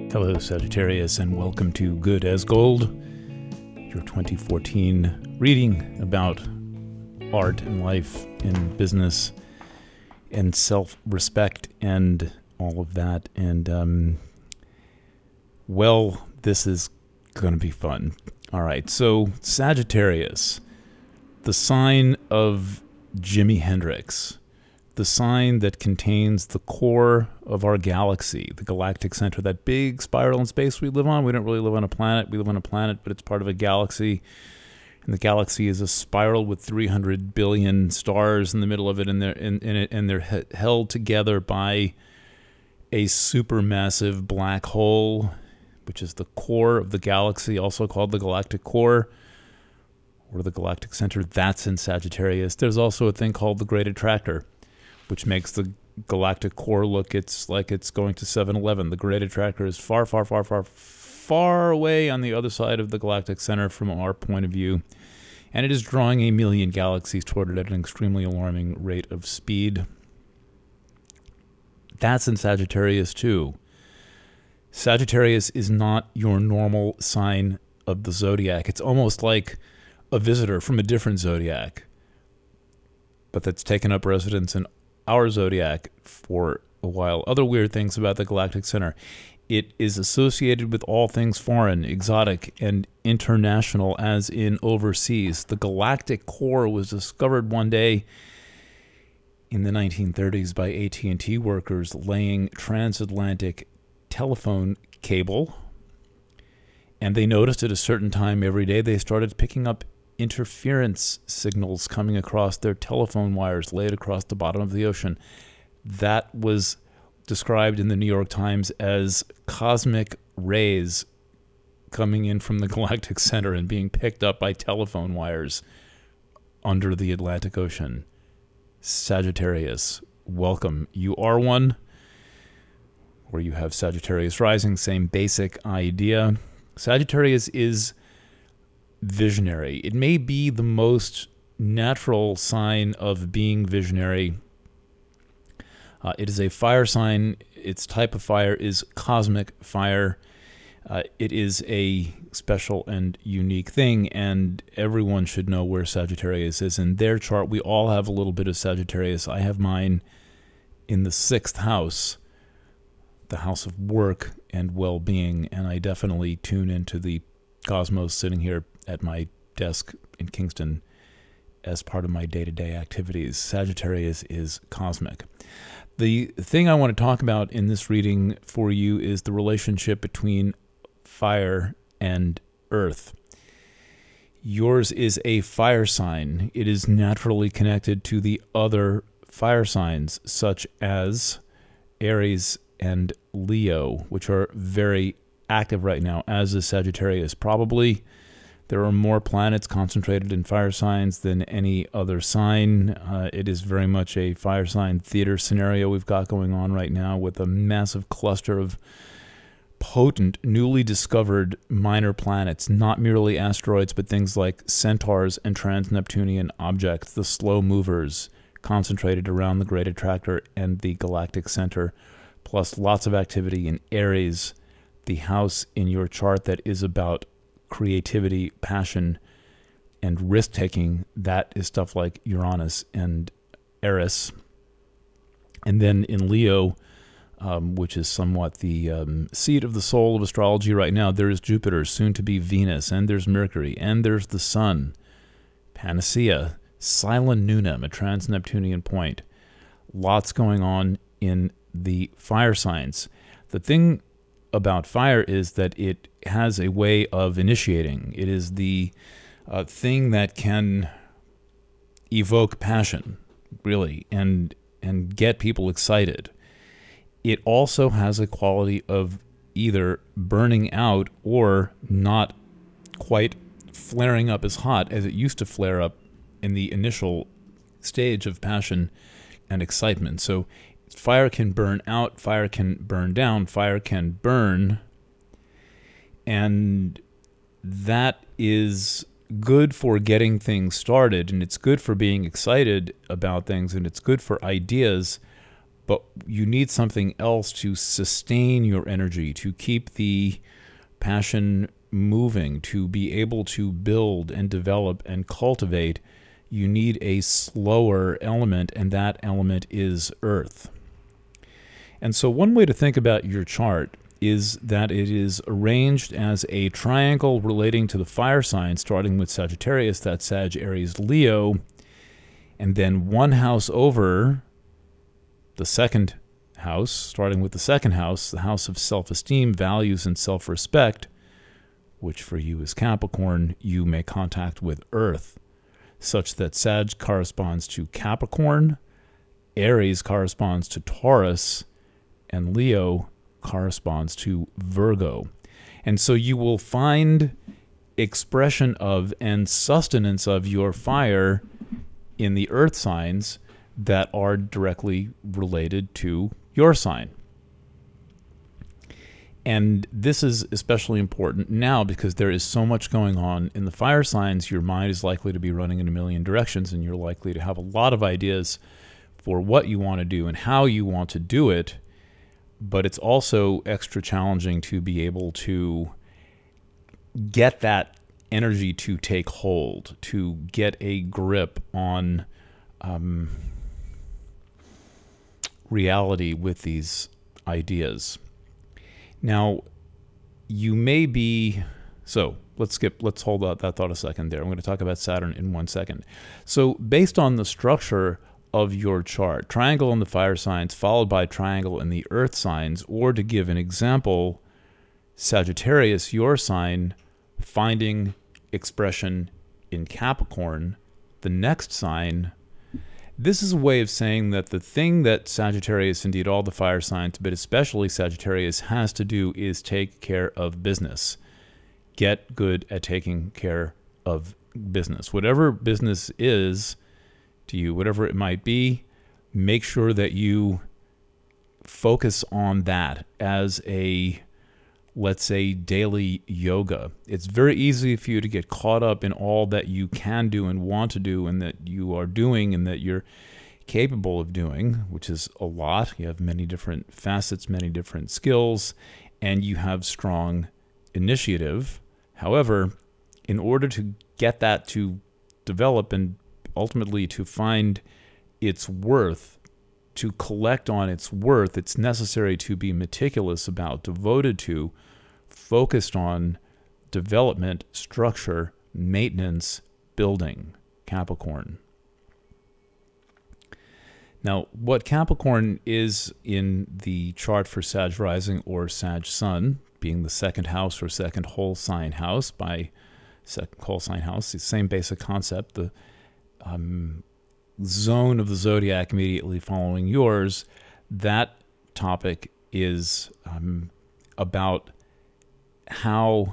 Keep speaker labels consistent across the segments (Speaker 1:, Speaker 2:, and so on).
Speaker 1: Hello, Sagittarius, and welcome to Good as Gold, your 2014 reading about art and life and business and self-respect and all of that. And, this is going to be fun. All right, so Sagittarius, the sign of Jimi Hendrix, the sign that contains the core of our galaxy, the galactic center, that big spiral in space we live on. We don't really live on a planet. We live on a planet, but it's part of a galaxy. And the galaxy is a spiral with 300 billion stars in the middle of it, and they're held together by a supermassive black hole, which is the core of the galaxy, also called the galactic core, or the galactic center. That's in Sagittarius. There's also a thing called the Great Attractor, which makes the galactic core look like it's going to 7-Eleven. The Great Attractor is far, far, far, far, far away on the other side of the galactic center from our point of view, and it is drawing 1 million galaxies toward it at an extremely alarming rate of speed. That's in Sagittarius too. Sagittarius is not your normal sign of the zodiac. It's almost like a visitor from a different zodiac, but that's taken up residence in our zodiac for a while. Other weird things about the galactic center: it is associated with all things foreign, exotic, and international, as in overseas. The galactic core was discovered one day in the 1930s by AT&T workers laying transatlantic telephone cable, and they noticed at a certain time every day they started picking up interference signals coming across their telephone wires laid across the bottom of the ocean. That was described in the New York Times as cosmic rays coming in from the galactic center and being picked up by telephone wires under the Atlantic Ocean. Sagittarius, welcome. You are one, or you have Sagittarius rising, same basic idea. Sagittarius is visionary. It may be the most natural sign of being visionary. It is a fire sign. Its type of fire is cosmic fire. It is a special and unique thing, and everyone should know where Sagittarius is in their chart. We all have a little bit of Sagittarius. I have mine in the 6th house, the house of work and well-being, and I definitely tune into the cosmos sitting here at my desk in Kingston as part of my day-to-day activities. Sagittarius is cosmic. The thing I want to talk about in this reading for you is the relationship between fire and earth. Yours is a fire sign. It is naturally connected to the other fire signs, such as Aries and Leo, which are very active right now, as is Sagittarius. Probably there are more planets concentrated in fire signs than any other sign. It is very much a fire sign theater scenario we've got going on right now, with a massive cluster of potent, newly discovered minor planets, not merely asteroids, but things like centaurs and trans-Neptunian objects, the slow movers concentrated around the Great Attractor and the galactic center, plus lots of activity in Aries, the house in your chart that is about creativity, passion, and risk-taking. That is stuff like Uranus and Eris. And then in Leo, which is somewhat the seat of the soul of astrology right now, there is Jupiter, soon to be Venus, and there's Mercury, and there's the Sun, Panacea, Silent Neunum, a trans-Neptunian point. Lots going on in the fire signs. The thing about fire is that it has a way of initiating. It is the thing that can evoke passion, really, and get people excited. It also has a quality of either burning out or not quite flaring up as hot as it used to flare up in the initial stage of passion and excitement. So fire can burn out, fire can burn down, fire can burn, and that is good for getting things started, and it's good for being excited about things, and it's good for ideas, but you need something else to sustain your energy, to keep the passion moving, to be able to build and develop and cultivate. You need a slower element, and that element is earth. And so one way to think about your chart is that it is arranged as a triangle relating to the fire sign, starting with Sagittarius, that's Sag, Aries, Leo, and then one house over, the second house, starting with the second house, the house of self-esteem, values, and self-respect, which for you is Capricorn, you make contact with Earth, such that Sag corresponds to Capricorn, Aries corresponds to Taurus, and Leo corresponds to Virgo. And so you will find expression of and sustenance of your fire in the earth signs that are directly related to your sign. And this is especially important now because there is so much going on in the fire signs. Your mind is likely to be running in a million directions, and you're likely to have a lot of ideas for what you want to do and how you want to do it. But it's also extra challenging to be able to get that energy to take hold, to get a grip on reality with these ideas. Now, you may be, so let's hold that thought a second there. I'm going to talk about Saturn in 1 second. So based on the structure of your chart, triangle in the fire signs followed by triangle in the earth signs, or to give an example, Sagittarius, your sign, finding expression in Capricorn, the next sign. This is a way of saying that the thing that Sagittarius, indeed all the fire signs, but especially Sagittarius, has to do is take care of business. Get good at taking care of business. Whatever business is to you, whatever it might be, make sure that you focus on that as a, let's say, daily yoga. It's very easy for you to get caught up in all that you can do and want to do and that you are doing and that you're capable of doing, which is a lot. You have many different facets, many different skills, and you have strong initiative. However, in order to get that to develop and ultimately to find its worth, to collect on its worth, it's necessary to be meticulous about, devoted to, focused on development, structure, maintenance, building. Capricorn. Now, what Capricorn is in the chart for Sag rising or Sag sun, being the second house or second whole sign house, by second whole sign house, the same basic concept, the zone of the zodiac immediately following yours, that topic is about how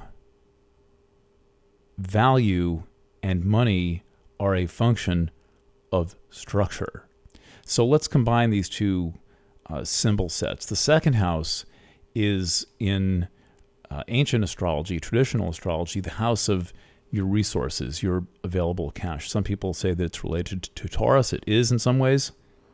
Speaker 1: value and money are a function of structure. So let's combine these two symbol sets. The second house is in ancient astrology, traditional astrology, the house of your resources, your available cash. Some people say that it's related to Taurus. It is in some ways.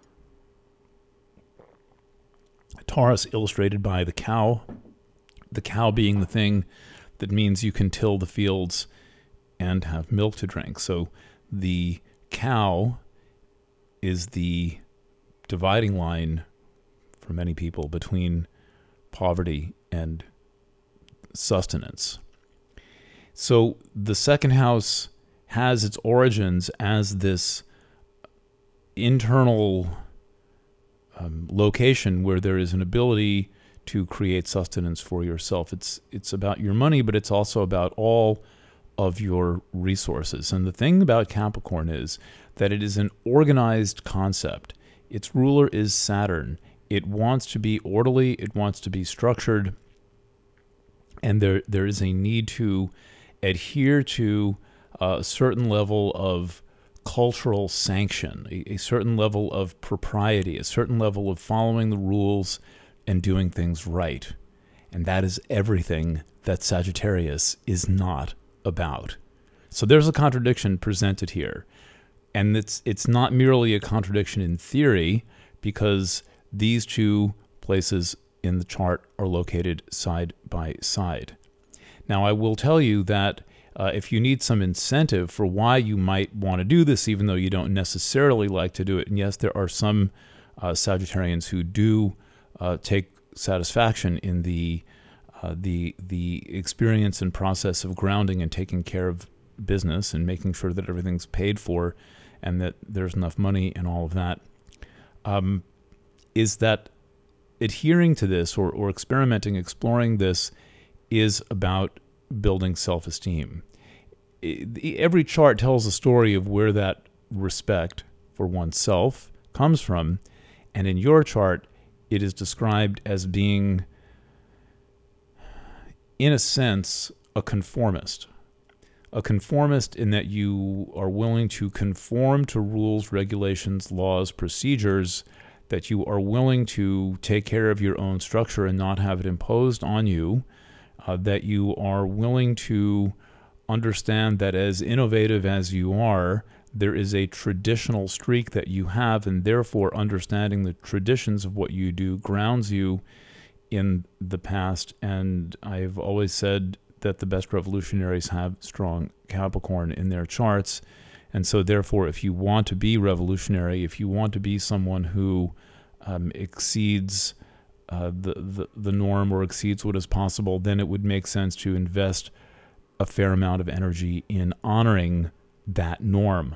Speaker 1: Taurus illustrated by the cow being the thing that means you can till the fields and have milk to drink. So the cow is the dividing line for many people between poverty and sustenance. So the second house has its origins as this internal location where there is an ability to create sustenance for yourself. It's about your money, but it's also about all of your resources. And the thing about Capricorn is that it is an organized concept. Its ruler is Saturn. It wants to be orderly. It wants to be structured. And there is a need to adhere to a certain level of cultural sanction, a certain level of propriety, a certain level of following the rules and doing things right. And that is everything that Sagittarius is not about. So there's a contradiction presented here. And it's not merely a contradiction in theory, because these two places in the chart are located side by side. Now, I will tell you that if you need some incentive for why you might want to do this, even though you don't necessarily like to do it, and yes, there are some Sagittarians who do take satisfaction in the experience and process of grounding and taking care of business and making sure that everything's paid for and that there's enough money and all of that, is that adhering to this or experimenting, exploring this is about building self-esteem. Every chart tells a story of where that respect for oneself comes from, and in your chart, it is described as being, in a sense, a conformist. A conformist in that you are willing to conform to rules, regulations, laws, procedures, that you are willing to take care of your own structure and not have it imposed on you, that you are willing to understand that as innovative as you are, there is a traditional streak that you have, and therefore understanding the traditions of what you do grounds you in the past. And I've always said that the best revolutionaries have strong Capricorn in their charts. And so therefore, if you want to be revolutionary, if you want to be someone who exceeds the norm or exceeds what is possible, then it would make sense to invest a fair amount of energy in honoring that norm.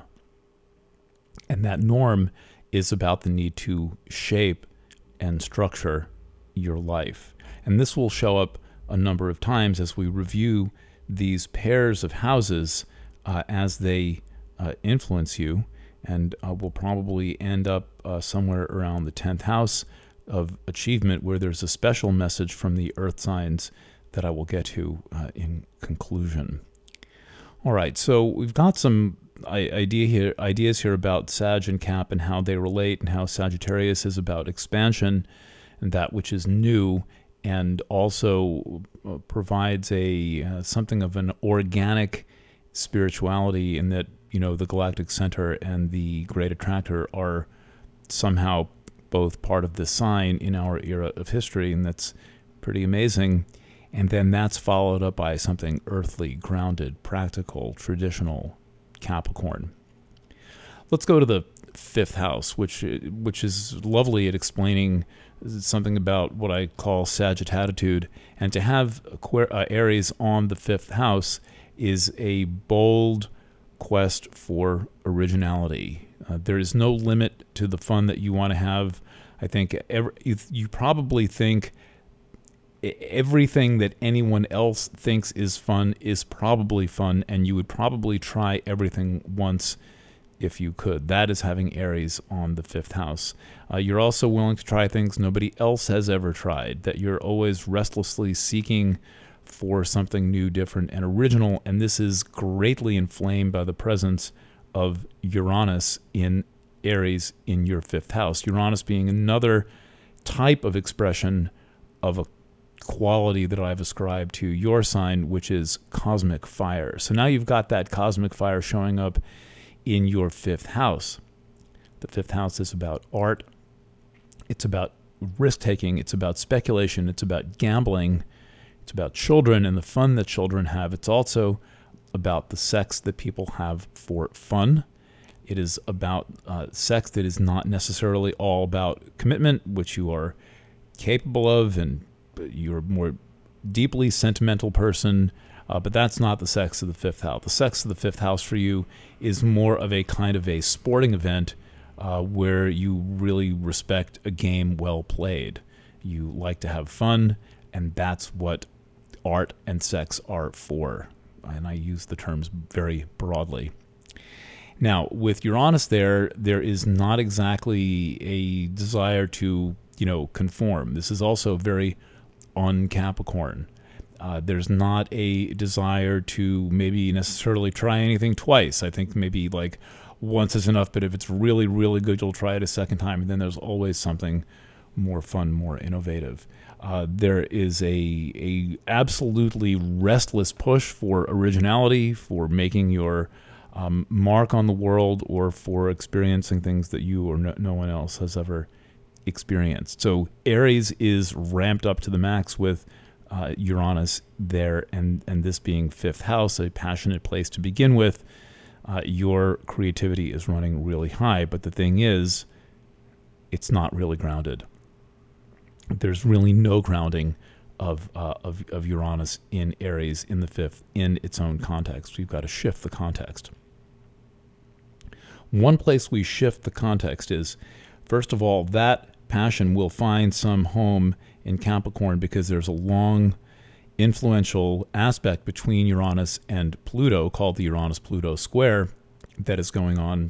Speaker 1: And that norm is about the need to shape and structure your life. And this will show up a number of times as we review these pairs of houses as they influence you. And we'll probably end up somewhere around the 10th house of achievement, where there's a special message from the earth signs that I will get to in conclusion. All right, so we've got some ideas here about Sag and Cap and how they relate, and how Sagittarius is about expansion and that which is new, and also provides a something of an organic spirituality in that, you know, the galactic center and the great attractor are somehow both part of the sign in our era of history, and that's pretty amazing. And then that's followed up by something earthly, grounded, practical, traditional, Capricorn. Let's go to the 5th house, which is lovely at explaining something about what I call Sagittitude. And to have Aries on the 5th house is a bold quest for originality. There is no limit to the fun that you want to have. I think you probably think everything that anyone else thinks is fun is probably fun, and you would probably try everything once if you could. That is having Aries on the 5th house. You're also willing to try things nobody else has ever tried, that you're always restlessly seeking for something new, different, and original, and this is greatly inflamed by the presence of Uranus in Aries in your 5th house. Uranus being another type of expression of a quality that I've ascribed to your sign, which is cosmic fire. So now you've got that cosmic fire showing up in your 5th house. The 5th house is about art. It's about risk-taking. It's about speculation. It's about gambling. It's about children and the fun that children have. It's also about the sex that people have for fun. It is about sex that is not necessarily all about commitment, which you are capable of, and you're a more deeply sentimental person, but that's not the sex of the 5th house. The sex of the 5th house for you is more of a kind of a sporting event where you really respect a game well played. You like to have fun, and that's what art and sex are for. And I use the terms very broadly. Now, with Uranus there is not exactly a desire to, conform. This is also very un-Capricorn. There's not a desire to maybe necessarily try anything twice. I think maybe like once is enough, but if it's really, really good, you'll try it a second time, and then there's always something more fun, more innovative. There is a absolutely restless push for originality, for making your mark on the world, or for experiencing things that you or no one else has ever experienced. So Aries is ramped up to the max with Uranus there, and this being fifth house, a passionate place to begin with. Your creativity is running really high, but the thing is, it's not really grounded. There's really no grounding of Uranus in Aries in the fifth in its own context. We've got to shift the context. One place we shift the context is, first of all, that passion will find some home in Capricorn because there's a long influential aspect between Uranus and Pluto called the Uranus-Pluto square that is going on.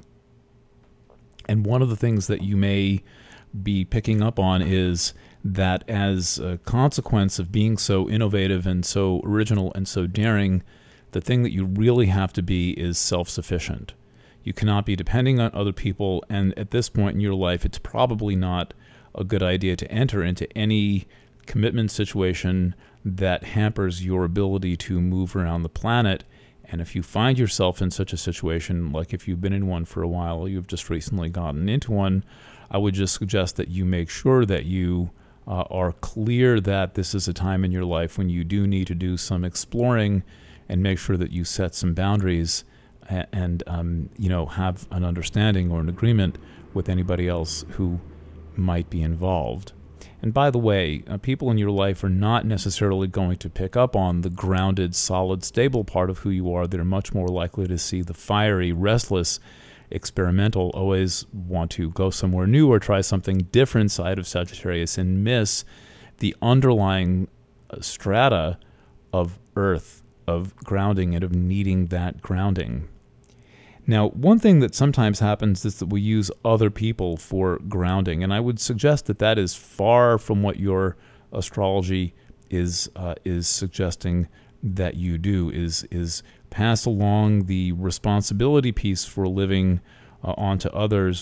Speaker 1: And one of the things that you may be picking up on is that as a consequence of being so innovative and so original and so daring, the thing that you really have to be is self-sufficient. You cannot be depending on other people, and at this point in your life, it's probably not a good idea to enter into any commitment situation that hampers your ability to move around the planet. And if you find yourself in such a situation, like if you've been in one for a while, or you've just recently gotten into one, I would just suggest that you make sure that you are clear that this is a time in your life when you do need to do some exploring, and make sure that you set some boundaries and have an understanding or an agreement with anybody else who might be involved. And by the way, people in your life are not necessarily going to pick up on the grounded, solid, stable part of who you are. They're much more likely to see the fiery, restless, experimental, always want to go somewhere new or try something different side of Sagittarius, and miss the underlying strata of earth, of grounding, and of needing that grounding. Now, one thing that sometimes happens is that we use other people for grounding, and I would suggest that that is far from what your astrology is suggesting that you do, is pass along the responsibility piece for living onto others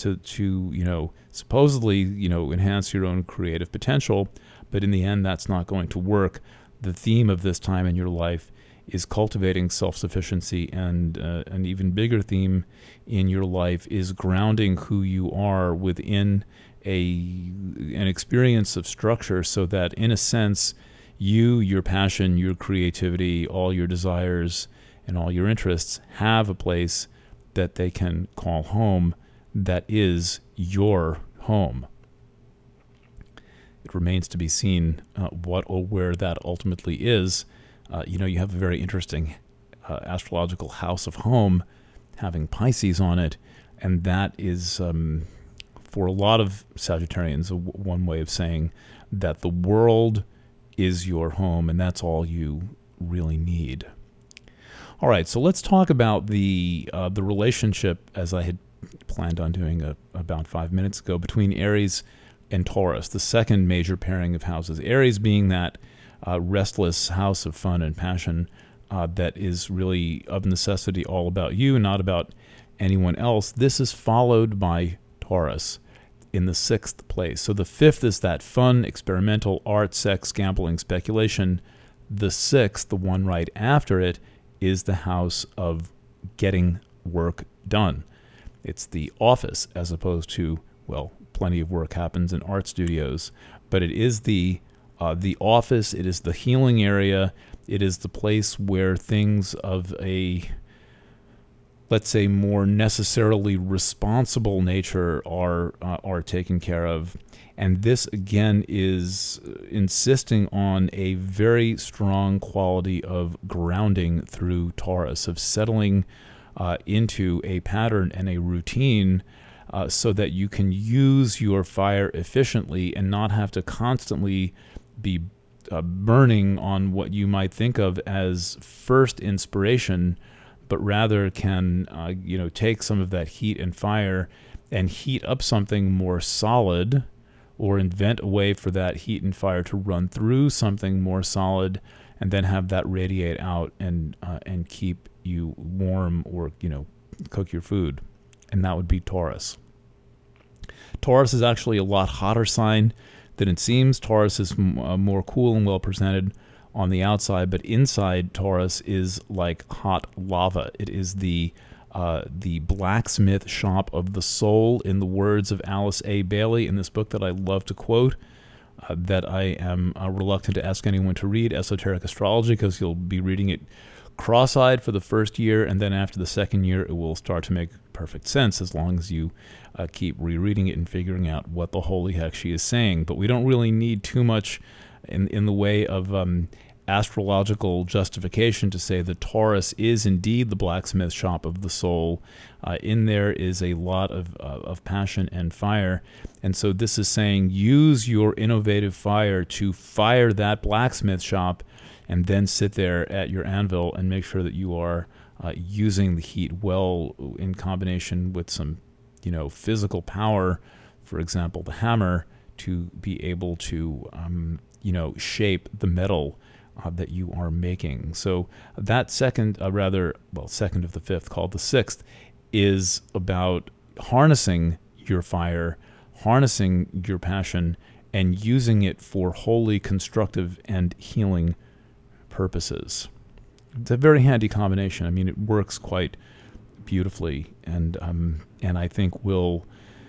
Speaker 1: to supposedly enhance your own creative potential, but in the end that's not going to work. The theme of this time in your life is cultivating self-sufficiency, and an even bigger theme in your life is grounding who you are within an experience of structure, so that in a sense you, your passion, your creativity, all your desires and all your interests have a place that they can call home, that is your home. It remains to be seen what or where that ultimately is. You have a very interesting astrological house of home having Pisces on it, and that is, for a lot of Sagittarians, one way of saying that the world is your home, and that's all you really need. All right, so let's talk about the relationship, as I had planned on doing about 5 minutes ago, between Aries and Taurus, the second major pairing of houses. Aries being that restless house of fun and passion that is really of necessity all about you, not about anyone else. This is followed by Taurus in the sixth place. So the fifth is that fun, experimental, art, sex, gambling, speculation. The sixth, the one right after it, is the house of getting work done. It's the office, as opposed to, plenty of work happens in art studios, but it is the office. It is the healing area. It is the place where things of a, let's say, more necessarily responsible nature are taken care of. And this, again, is insisting on a very strong quality of grounding through Taurus, of settling into a pattern and a routine so that you can use your fire efficiently and not have to constantly be burning on what you might think of as first inspiration, but rather can take some of that heat and fire and heat up something more solid, or invent a way for that heat and fire to run through something more solid, and then have that radiate out and keep you warm, or cook your food. And that would be Taurus. Taurus is actually a lot hotter sign than it seems. Taurus is more cool and well presented on the outside, but inside Taurus is like hot lava. It is the the blacksmith shop of the soul, in the words of Alice A. Bailey in this book that I love to quote, that I am reluctant to ask anyone to read, Esoteric Astrology, because you'll be reading it cross-eyed for the first year, and then after the second year it will start to make perfect sense as long as you keep rereading it and figuring out what the holy heck she is saying. But we don't really need too much in the way of astrological justification to say that Taurus is indeed the blacksmith shop of the soul. In there is a lot of passion and fire. And so this is saying use your innovative fire to fire that blacksmith shop, and then sit there at your anvil and make sure that you are using the heat well in combination with some, physical power, for example, the hammer, to be able to, shape the metal that you are making. So that second of the fifth, called the sixth, is about harnessing your fire, harnessing your passion, and using it for wholly constructive and healing purposes. It's a very handy combination. I mean, it works quite beautifully, and I think will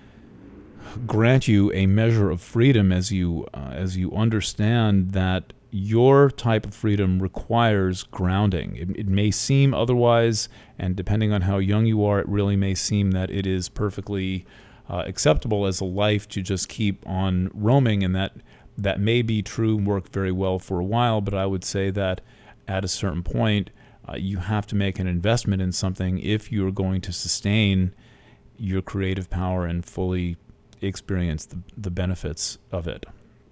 Speaker 1: grant you a measure of freedom as you understand that your type of freedom requires grounding. It may seem otherwise, and depending on how young you are, it really may seem that it is perfectly acceptable as a life to just keep on roaming, and that may be true and work very well for a while, but I would say that at a certain point, you have to make an investment in something if you're going to sustain your creative power and fully experience the benefits of it.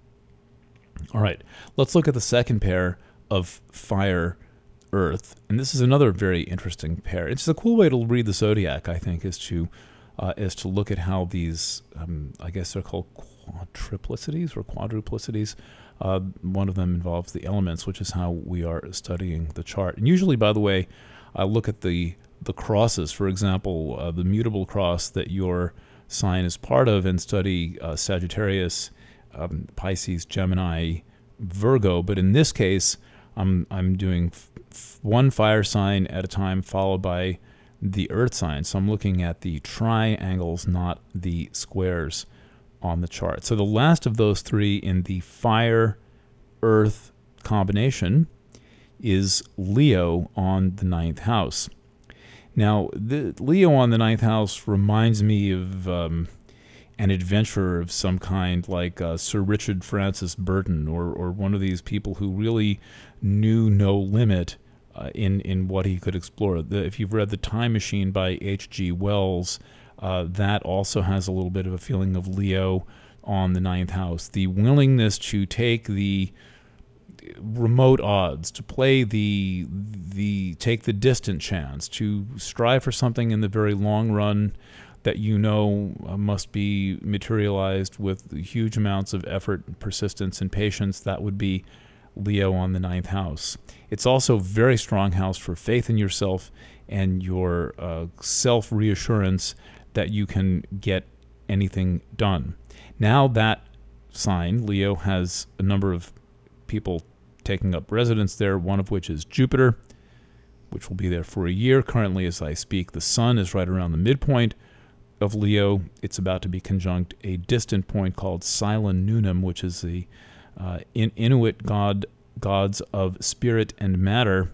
Speaker 1: All right, let's look at the second pair of fire, earth, and this is another very interesting pair. It's a cool way to read the zodiac, I think, is to look at how these, I guess they're called quadruplicities or quadruplicities. One of them involves the elements, which is how we are studying the chart. And usually, by the way, I look at the crosses. For example, the mutable cross that your sign is part of, and study Sagittarius, Pisces, Gemini, Virgo. But in this case, I'm doing one fire sign at a time, followed by the earth sign. So I'm looking at the triangles, not the squares on the chart. So the last of those three in the fire-earth combination is Leo on the ninth house. Now, the Leo on the ninth house reminds me of an adventurer of some kind, like Sir Richard Francis Burton, or one of these people who really knew no limit in what he could explore. If you've read The Time Machine by H.G. Wells, that also has a little bit of a feeling of Leo on the ninth house. The willingness to take the remote odds, to play take the distant chance, to strive for something in the very long run that must be materialized with huge amounts of effort, persistence, and patience. That would be Leo on the ninth house. It's also a very strong house for faith in yourself and your self-reassurance that you can get anything done. Now that sign, Leo, has a number of people taking up residence there, one of which is Jupiter, which will be there for a year. Currently, as I speak, the sun is right around the midpoint of Leo. It's about to be conjunct a distant point called Silon Nunum, which is the Inuit gods of spirit and matter.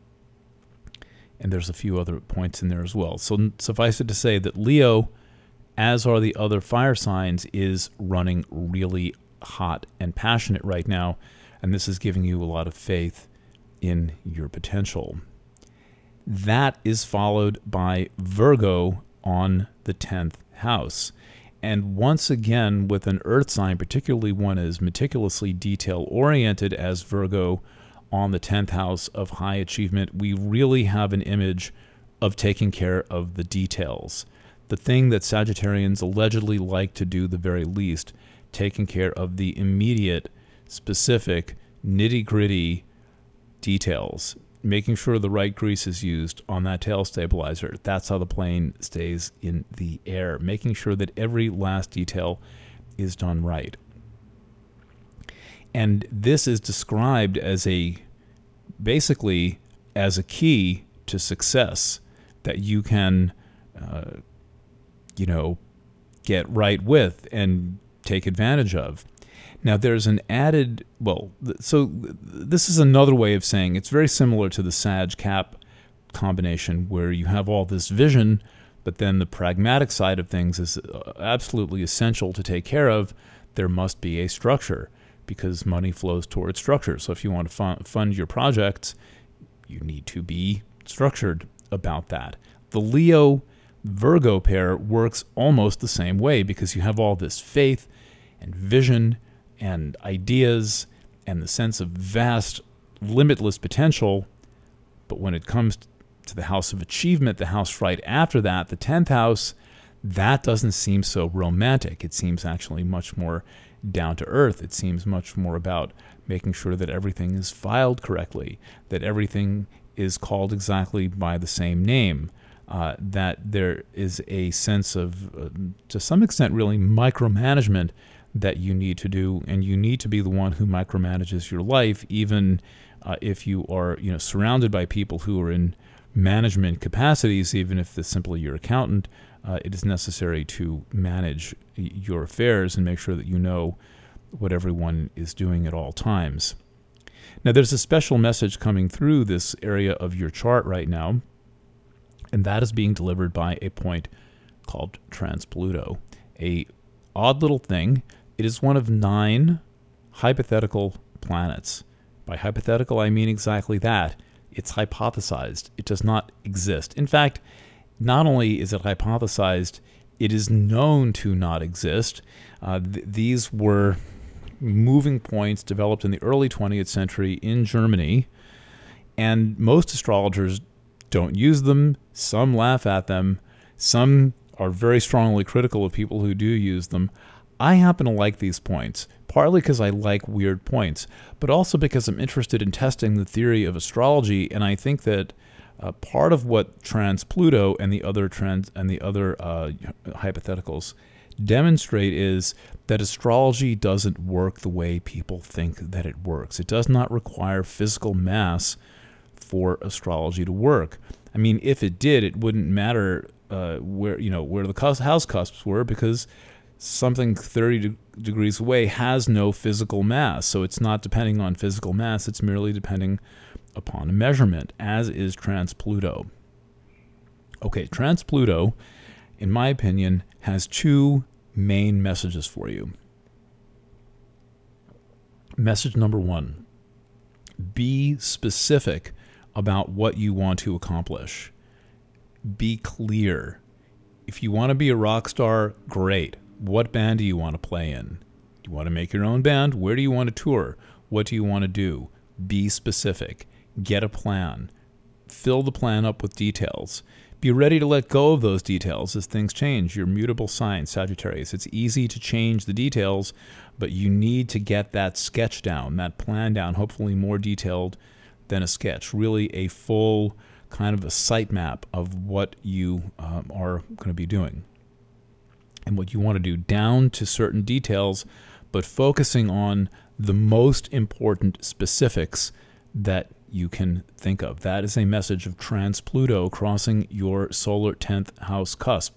Speaker 1: And there's a few other points in there as well. So suffice it to say that Leo, as are the other fire signs, is running really hot and passionate right now. And this is giving you a lot of faith in your potential. That is followed by Virgo on the 10th house. And once again, with an earth sign, particularly one as meticulously detail-oriented as Virgo on the 10th house of high achievement, we really have an image of taking care of the details. The thing that Sagittarians allegedly like to do the very least, taking care of the immediate, specific, nitty-gritty details, making sure the right grease is used on that tail stabilizer. That's how the plane stays in the air, making sure that every last detail is done right. And this is described as basically as a key to success. that you can, get right with and take advantage of. Now, there's an added, this is another way of saying it's very similar to the Sag-Cap combination, where you have all this vision, but then the pragmatic side of things is absolutely essential to take care of. There must be a structure, because money flows towards structure. So if you want to fund your projects, you need to be structured about that. The Leo-Virgo pair works almost the same way, because you have all this faith and vision and ideas and the sense of vast, limitless potential. But when it comes to the house of achievement, the house right after that, the 10th house, that doesn't seem so romantic. It seems actually much more down to earth. It seems much more about making sure that everything is filed correctly, that everything is called exactly by the same name, that there is a sense of, to some extent, really micromanagement that you need to do, and you need to be the one who micromanages your life, even if you are, surrounded by people who are in management capacities. Even if it's simply your accountant, it is necessary to manage your affairs and make sure that you know what everyone is doing at all times. Now, there's a special message coming through this area of your chart right now, and that is being delivered by a point called Trans-Pluto, a odd little thing. It is one of 9 hypothetical planets. By hypothetical, I mean exactly that. It's hypothesized. It does not exist. In fact, not only is it hypothesized, it is known to not exist. These were moving points developed in the early 20th century in Germany, and most astrologers don't use them. Some laugh at them. Some are very strongly critical of people who do use them. I happen to like these points, partly because I like weird points, but also because I'm interested in testing the theory of astrology, and I think that part of what Trans-Pluto and the other hypotheticals demonstrate is that astrology doesn't work the way people think that it works. It does not require physical mass for astrology to work. I mean, if it did, it wouldn't matter where the house cusps were, because something 30 degrees away has no physical mass. So it's not depending on physical mass. It's merely depending upon a measurement, as is Trans-Pluto. Okay, Trans-Pluto, in my opinion, has 2 main messages for you. Message number 1, be specific about what you want to accomplish. Be clear. If you want to be a rock star, great. What band do you want to play in? Do you want to make your own band? Where do you want to tour? What do you want to do? Be specific. Get a plan. Fill the plan up with details. Be ready to let go of those details as things change. Your mutable sign, Sagittarius. It's easy to change the details, but you need to get that sketch down, that plan down, hopefully more detailed than a sketch. Really a full kind of a sitemap of what you are going to be doing and what you want to do, down to certain details, but focusing on the most important specifics that you can think of. That is a message of Trans-Pluto crossing your solar 10th house cusp.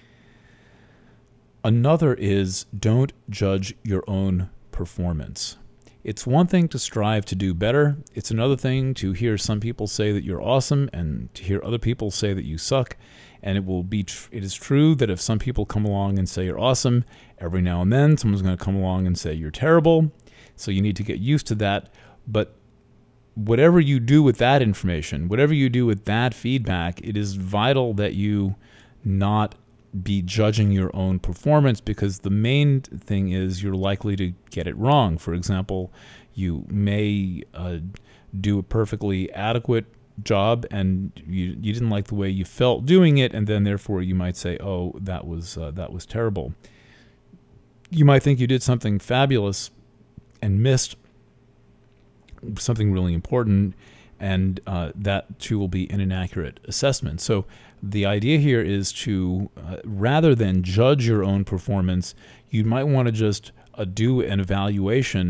Speaker 1: Another is, don't judge your own performance. It's one thing to strive to do better. It's another thing to hear some people say that you're awesome and to hear other people say that you suck. And it is true that if some people come along and say you're awesome, every now and then someone's going to come along and say you're terrible. So you need to get used to that. But whatever you do with that information, whatever you do with that feedback, it is vital that you not be judging your own performance, because the main thing is you're likely to get it wrong. For example, you may do a perfectly adequate job and you didn't like the way you felt doing it, and then therefore you might say, oh, that was terrible. You might think you did something fabulous and missed something really important, and that too will be an inaccurate assessment. So the idea here is to, rather than judge your own performance, you might want to just do an evaluation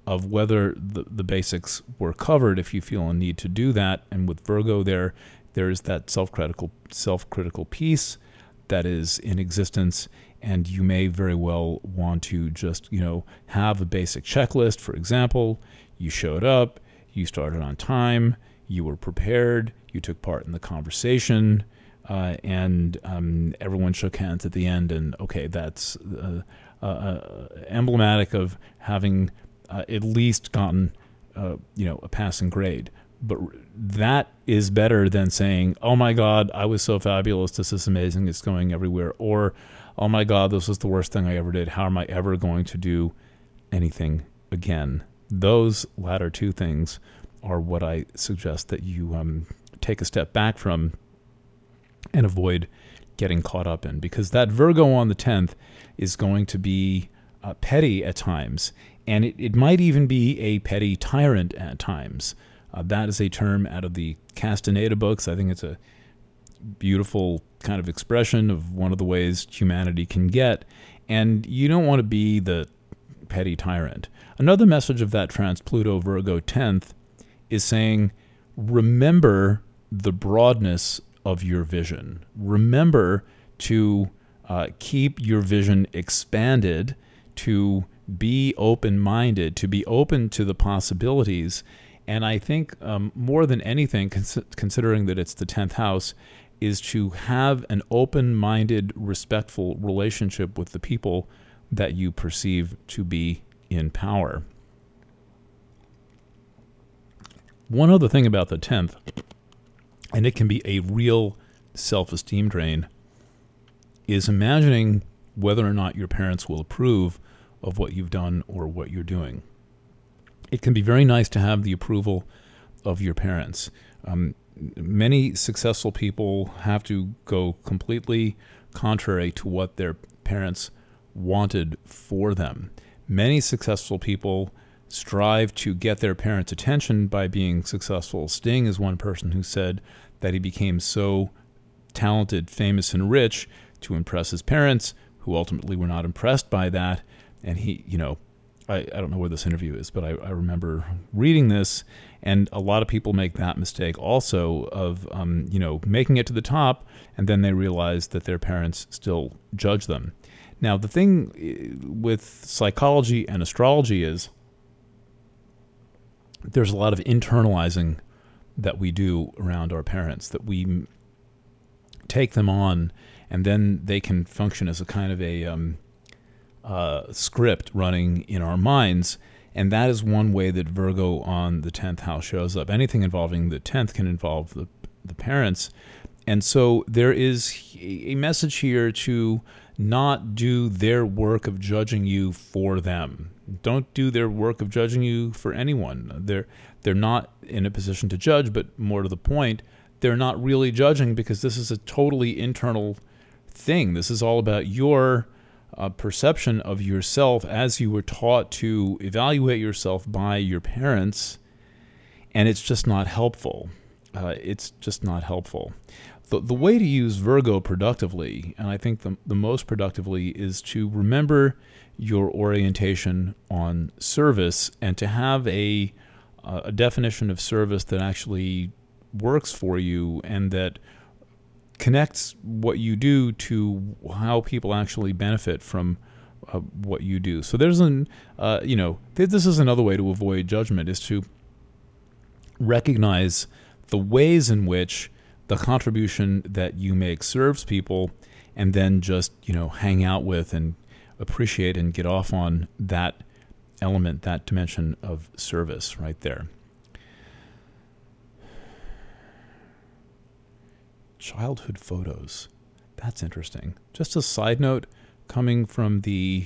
Speaker 1: of whether the basics were covered if you feel a need to do that. And with Virgo there is that self-critical piece that is in existence, and you may very well want to just, have a basic checklist. For example, you showed up, you started on time, you were prepared, you took part in the conversation, and everyone shook hands at the end, and okay, that's emblematic of having at least gotten a passing grade. But that is better than saying, oh my God, I was so fabulous, this is amazing, it's going everywhere, or oh my God, this was the worst thing I ever did, how am I ever going to do anything again? Those latter two things are what I suggest that you take a step back from and avoid getting caught up in, because that Virgo on the 10th is going to be petty at times, and it might even be a petty tyrant at times. That is a term out of the Castaneda books. I think it's a beautiful kind of expression of one of the ways humanity can get, and you don't want to be the petty tyrant. Another message of that Trans-Pluto Virgo 10th is saying, remember the broadness of your vision. Remember to keep your vision expanded, to be open-minded, to be open to the possibilities. And I think more than anything, considering that it's the 10th house, is to have an open-minded, respectful relationship with the people that you perceive to be in power. One other thing about the 10th, and it can be a real self-esteem drain, is imagining whether or not your parents will approve of what you've done or what you're doing. It can be very nice to have the approval of your parents. Many successful people have to go completely contrary to what their parents wanted for them. Many successful people strive to get their parents' attention by being successful. Sting is one person who said that he became so talented, famous, and rich to impress his parents, who ultimately were not impressed by that. And he, I don't know where this interview is, but I remember reading this, and a lot of people make that mistake also of, making it to the top, and then they realize that their parents still judge them. Now, the thing with psychology and astrology is there's a lot of internalizing that we do around our parents, that we take them on, and then they can function as a kind of a script running in our minds. And that is one way that Virgo on the 10th house shows up. Anything involving the 10th can involve the parents. And so there is a message here to not do their work of judging you for them. Don't do their work of judging you for anyone. They're not in a position to judge, but more to the point, they're not really judging, because this is a totally internal thing. This is all about your perception of yourself as you were taught to evaluate yourself by your parents, and it's just not helpful. It's just not helpful. The way to use Virgo productively, and I think the most productively, is to remember your orientation on service, and to have a definition of service that actually works for you and that connects what you do to how people actually benefit from what you do. So there's this is another way to avoid judgment, is to recognize the ways in which the contribution that you make serves people, and then just, hang out with and appreciate and get off on that element, that dimension of service right there. Childhood photos. That's interesting. Just a side note, coming from the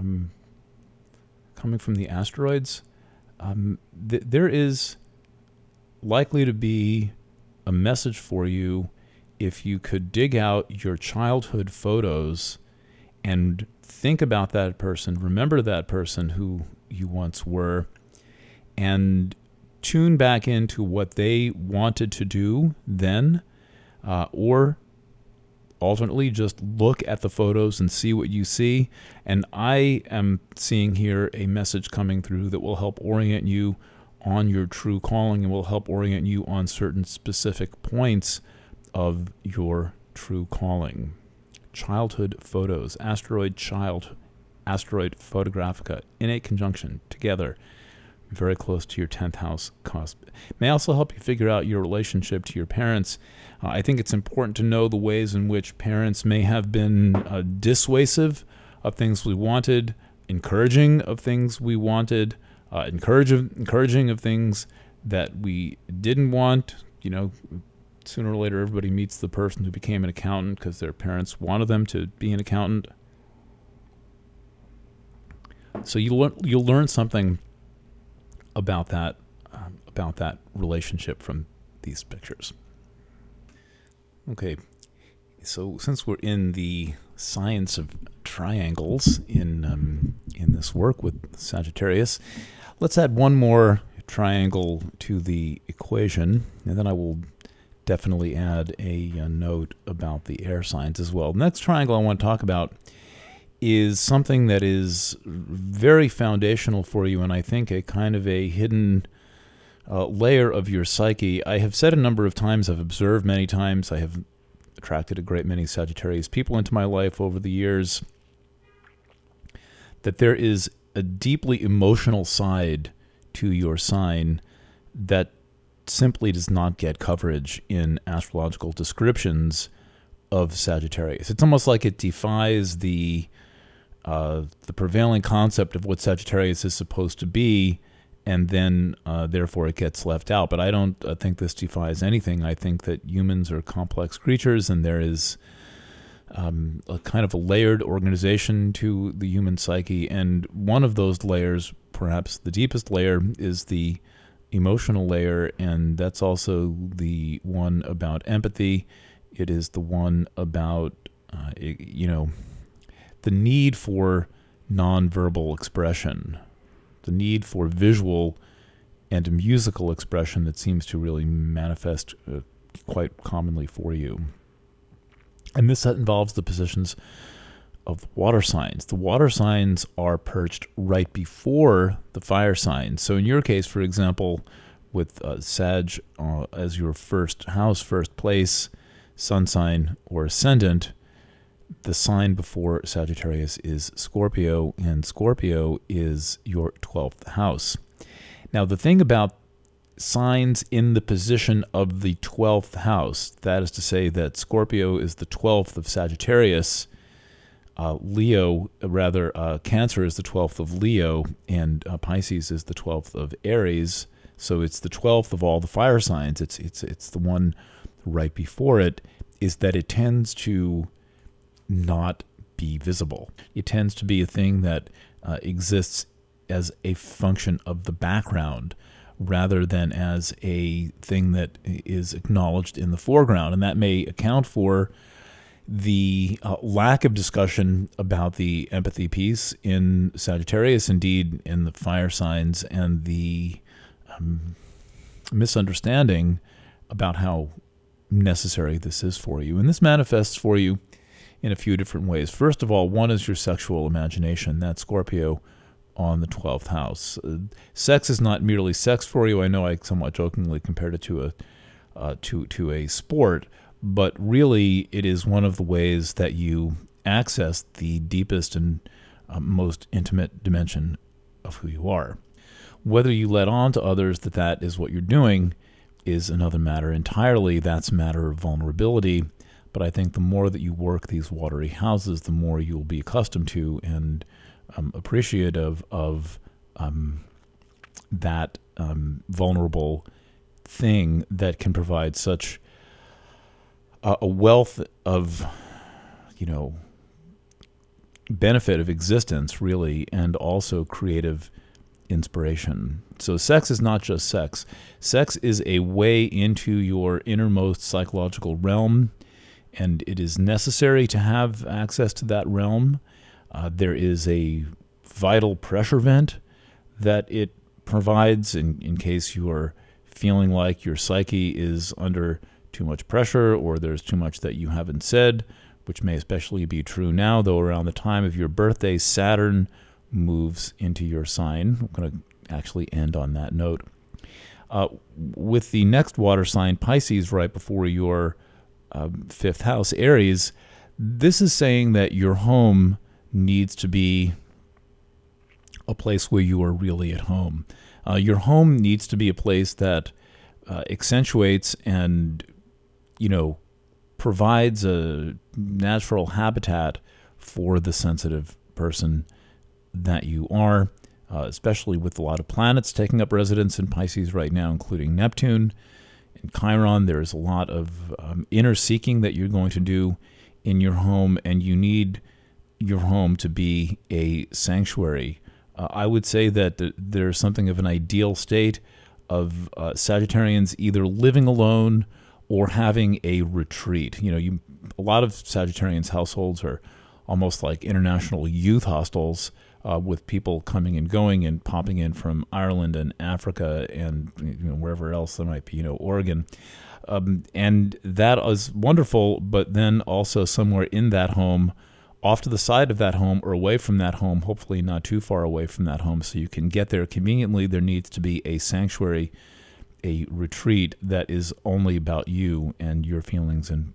Speaker 1: asteroids, there is likely to be a message for you if you could dig out your childhood photos and think about that person, remember that person who you once were, and tune back into what they wanted to do then, or alternately just look at the photos and see what you see. And I am seeing here a message coming through that will help orient you on your true calling and will help orient you on certain specific points of your true calling. Childhood photos, asteroid photographica, innate conjunction, together, very close to your 10th house cusp. May also help you figure out your relationship to your parents. I think it's important to know the ways in which parents may have been dissuasive of things we wanted, encouraging of things we wanted, encouraging of things that we didn't want. You know, sooner or later, everybody meets the person who became an accountant because their parents wanted them to be an accountant. So you'll learn something about that relationship from these pictures. Okay, so since we're in the science of triangles in this work with Sagittarius, let's add one more triangle to the equation, and then I will definitely add a note about the air signs as well. The next triangle I want to talk about is something that is very foundational for you, and I think a kind of a hidden layer of your psyche. I have said a number of times, I've observed many times, I have attracted a great many Sagittarius people into my life over the years, that there is a deeply emotional side to your sign that simply does not get coverage in astrological descriptions of Sagittarius. It's almost like it defies the prevailing concept of what Sagittarius is supposed to be, and then therefore it gets left out. But I don't think this defies anything. I think that humans are complex creatures, and there is a kind of a layered organization to the human psyche, and one of those layers, perhaps the deepest layer, is the emotional layer, and that's also the one about empathy. It is the one about, the need for nonverbal expression, the need for visual and musical expression that seems to really manifest quite commonly for you. And this involves the positions of the water signs. The water signs are perched right before the fire signs. So in your case, for example, with Sag as your first house, first place, sun sign, or ascendant, the sign before Sagittarius is Scorpio, and Scorpio is your 12th house. Now, the thing about signs in the position of the 12th house, that is to say that Scorpio is the 12th of Sagittarius, Cancer is the 12th of Leo, and Pisces is the 12th of Aries. So it's the 12th of all the fire signs. It's the one right before it, is that it tends to not be visible. It tends to be a thing that exists as a function of the background rather than as a thing that is acknowledged in the foreground. And that may account for the lack of discussion about the empathy piece in Sagittarius, indeed in the fire signs, and the misunderstanding about how necessary this is for you. And this manifests for you in a few different ways. First of all, one is your sexual imagination. That's Scorpio on the 12th house. Sex is not merely sex for you. I know I somewhat jokingly compared it to a sport, but really it is one of the ways that you access the deepest and most intimate dimension of who you are. Whether you let on to others that that is what you're doing is another matter entirely. That's a matter of vulnerability. But I think the more that you work these watery houses, the more you'll be accustomed to and appreciative of that vulnerable thing that can provide such a wealth of, benefit of existence, really, and also creative inspiration. So sex is not just sex. Sex is a way into your innermost psychological realm, and it is necessary to have access to that realm. There is a vital pressure vent that it provides in case you are feeling like your psyche is under too much pressure or there's too much that you haven't said which may especially be true now, though around the time of your birthday, Saturn moves into your sign. I'm going to actually end on that note. With the next water sign, Pisces, right before your fifth house, Aries, this is saying that your home needs to be a place where you are really at home. Your home needs to be a place that accentuates and, provides a natural habitat for the sensitive person that you are, especially with a lot of planets taking up residence in Pisces right now, including Neptune and Chiron. There's a lot of inner seeking that you're going to do in your home, and you need your home to be a sanctuary. I would say that there's something of an ideal state of Sagittarians either living alone or having a retreat. A lot of Sagittarians households are almost like international youth hostels, with people coming and going and popping in from Ireland and Africa and wherever else there might be, Oregon. And that is wonderful, but then also somewhere in that home, off to the side of that home or away from that home, hopefully not too far away from that home so you can get there conveniently, there needs to be a sanctuary, a retreat that is only about you and your feelings, and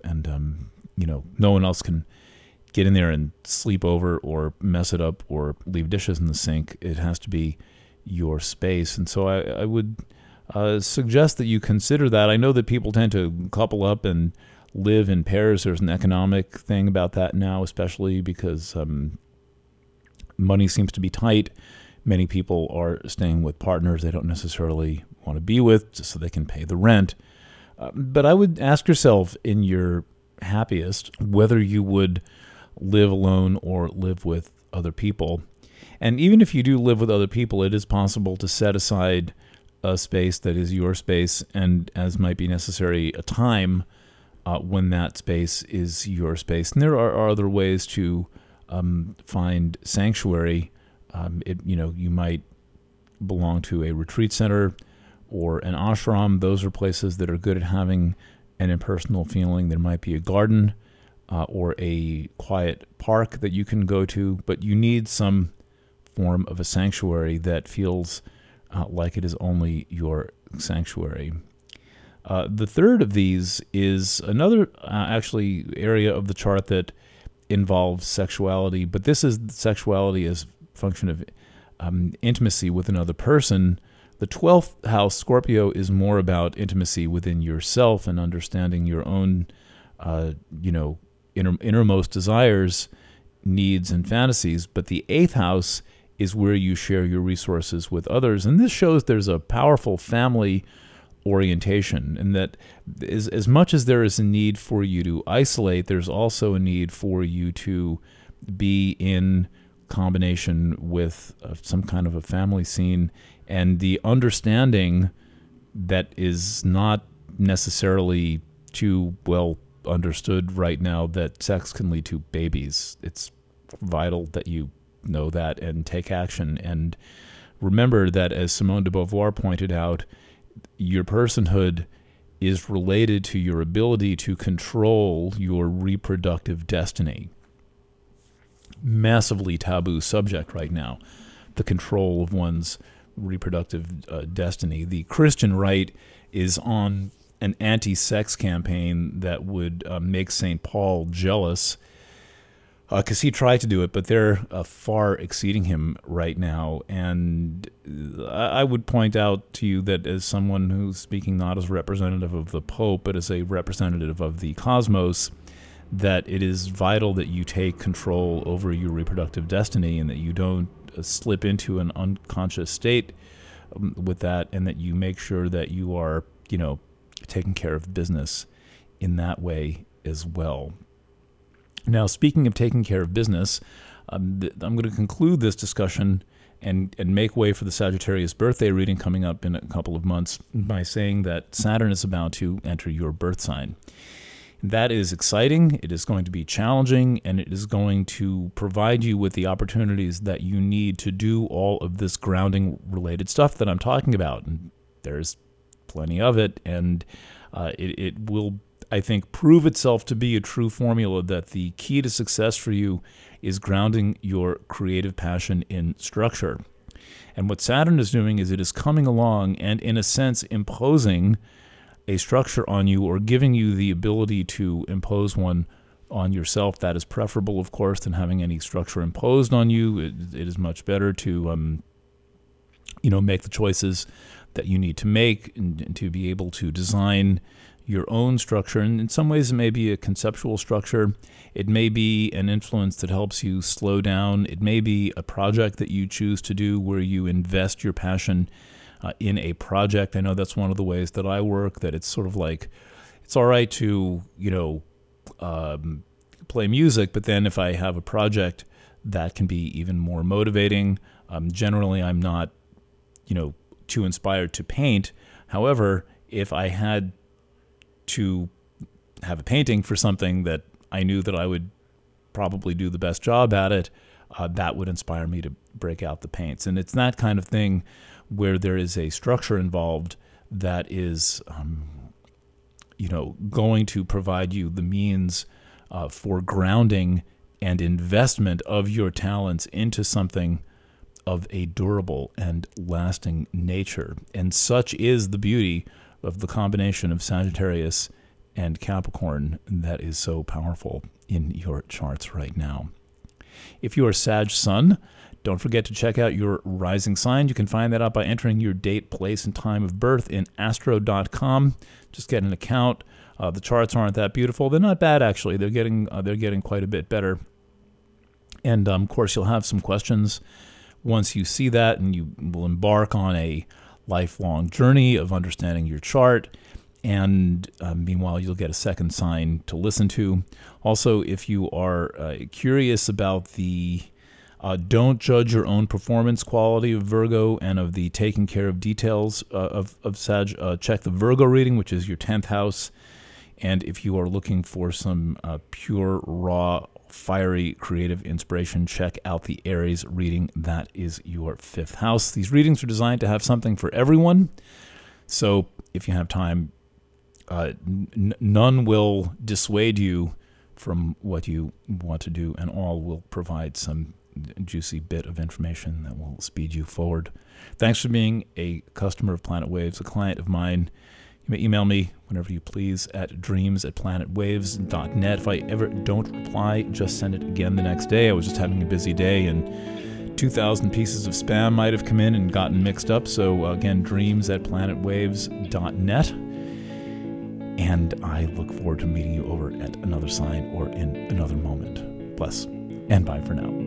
Speaker 1: no one else can get in there and sleep over or mess it up or leave dishes in the sink. It has to be your space. And so I would suggest that you consider that. I know that people tend to couple up and live in pairs. There's an economic thing about that now, especially because money seems to be tight. Many people are staying with partners they don't necessarily want to be with just so they can pay the rent. But I would ask yourself in your happiest whether you would live alone or live with other people. And even if you do live with other people, it is possible to set aside a space that is your space, and as might be necessary, a time when that space is your space. And there are other ways to find sanctuary. You might belong to a retreat center or an ashram. Those are places that are good at having an impersonal feeling. There might be a garden or a quiet park that you can go to, but you need some form of a sanctuary that feels like it is only your sanctuary. The third of these is another actually area of the chart that involves sexuality, but this is sexuality as a function of intimacy with another person. The 12th house, Scorpio, is more about intimacy within yourself and understanding your own, innermost desires, needs, and fantasies. But the 8th house is where you share your resources with others. And this shows there's a powerful family orientation, and that as much as there is a need for you to isolate, there's also a need for you to be in combination with some kind of a family scene, and the understanding that is not necessarily too well understood right now that sex can lead to babies. It's vital that you know that and take action. And remember that, as Simone de Beauvoir pointed out, your personhood is related to your ability to control your reproductive destiny. Massively taboo subject right now, the control of one's reproductive destiny. The Christian right is on an anti-sex campaign that would make St. Paul jealous, because he tried to do it, but they're far exceeding him right now. And I would point out to you that, as someone who's speaking not as a representative of the Pope, but as a representative of the cosmos, that it is vital that you take control over your reproductive destiny, and that you don't slip into an unconscious state with that, and that you make sure that you are, taking care of business in that way as well. Now, speaking of taking care of business, I'm going to conclude this discussion and make way for the Sagittarius birthday reading coming up in a couple of months by saying that Saturn is about to enter your birth sign. That is exciting, it is going to be challenging, and it is going to provide you with the opportunities that you need to do all of this grounding-related stuff that I'm talking about. And there's plenty of it, and it will I think, prove itself to be a true formula that the key to success for you is grounding your creative passion in structure. And what Saturn is doing is it is coming along and, in a sense, imposing a structure on you, or giving you the ability to impose one on yourself. That is preferable, of course, than having any structure imposed on you. It is much better to, make the choices that you need to make, and to be able to design your own structure. And in some ways, it may be a conceptual structure. It may be an influence that helps you slow down. It may be a project that you choose to do where you invest your passion in a project. I know that's one of the ways that I work, that it's sort of like, it's all right to, play music, but then if I have a project, that can be even more motivating. Generally, I'm not, too inspired to paint. However, if I had to have a painting for something that I knew that I would probably do the best job at it, that would inspire me to break out the paints. And it's that kind of thing where there is a structure involved that is, going to provide you the means for grounding and investment of your talents into something of a durable and lasting nature. And such is the beauty of the combination of Sagittarius and Capricorn that is so powerful in your charts right now. If you are Sag Sun, don't forget to check out your rising sign. You can find that out by entering your date, place, and time of birth in astro.com. Just get an account. The charts aren't that beautiful. They're not bad, actually. They're getting quite a bit better. And, of course, you'll have some questions once you see that, and you will embark on a lifelong journey of understanding your chart. And meanwhile, you'll get a second sign to listen to. Also, if you are curious about the don't judge your own performance quality of Virgo and of the taking care of details of Sag, check the Virgo reading, which is your 10th house. And if you are looking for some pure, raw, fiery, creative inspiration, check out the Aries reading. That is your 5th house. These readings are designed to have something for everyone. So if you have time, none will dissuade you from what you want to do, and all will provide some juicy bit of information that will speed you forward. Thanks for being a customer of Planet Waves, a client of mine. You may email me whenever you please at dreams@planetwaves.net. If I ever don't reply, just send it again the next day. I was just having a busy day, and 2,000 pieces of spam might have come in and gotten mixed up. So again, dreams@planetwaves.net. And I look forward to meeting you over at another sign or in another moment. Bless, and bye for now.